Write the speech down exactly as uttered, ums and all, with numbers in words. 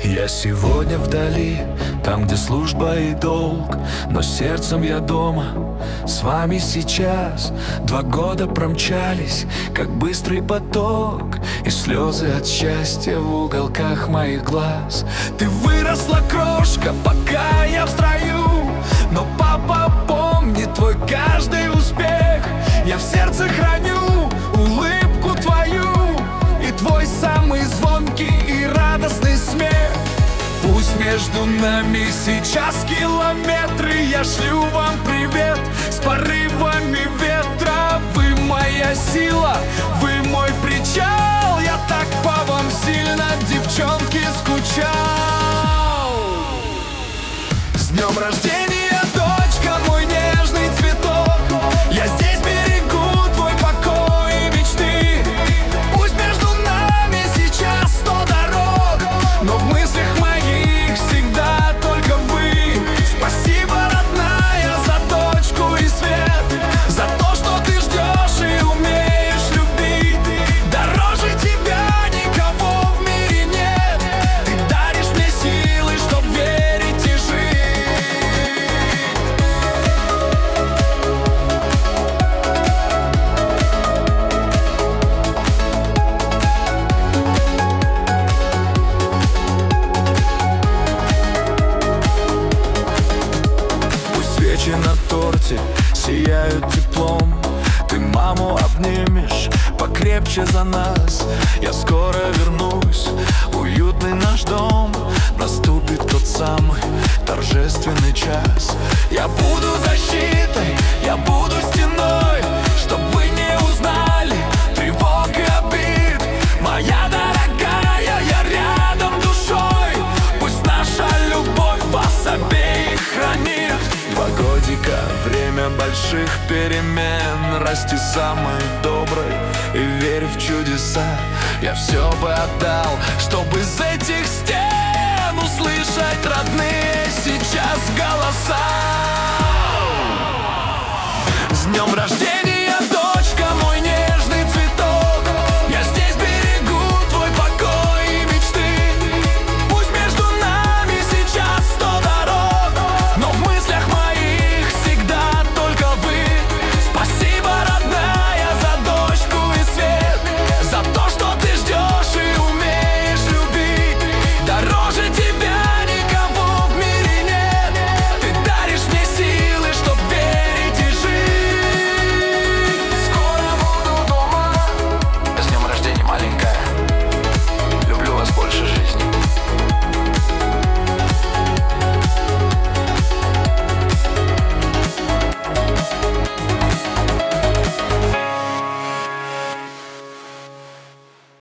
Я сегодня вдали, там, где служба и долг, но сердцем я дома, с вами сейчас. Два года промчались, как быстрый поток, и слезы от счастья в уголках моих глаз. Ты выросла, крошка, пока я в строю, но папа помнит твой каждый успех. Я в сердце храню улыбку твою и твой самый звонкий и радостный смех. Пусть между нами сейчас километры, я шлю вам привет с порывами ветра. Вы моя сила, вы мой причал, я так по вам сильно, девчонки, скучал. С днем рождения, дочка, мой нежный цветок, я здесь берегу твой покой и мечты. Пусть между нами сейчас сто дорог, но в мыслях моих всегда только вы. Спасибо, родная, за дочку и свет, за то, что ты ждешь и умеешь любить. Дороже тебя никого в мире нет, ты даришь мне силы, чтоб верить и жить. Пусть свечи на торте сияют теплом, ты маму обнимешь покрепче за нас. Я скоро вернусь, уютный наш дом, наступит тот самый торжественный час. Я буду защитой, я буду стеной, чтоб вы не узнали тревог и обид. Моя дорогая, я рядом душой, пусть наша любовь вас обеих хранит. Два годика, время больших перемен, расти самой доброй и верь в чудеса. Я все бы отдал, чтобы из этих стен услышать родные сейчас голоса. С днем рождения!